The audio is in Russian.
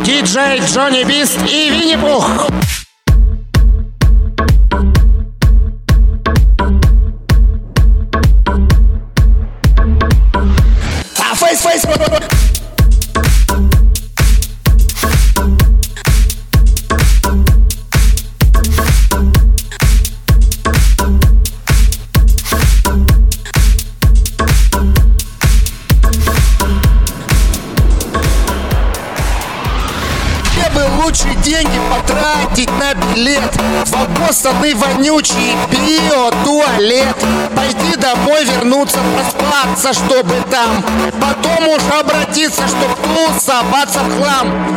Диджей Джонни Бист и Винни-Пух. Фейс. Лучше деньги потратить на билет в обоссанный вонючий биотуалет. Пойти домой, вернуться, проспаться, чтобы там потом уж обратиться, чтоб тусоваться в хлам.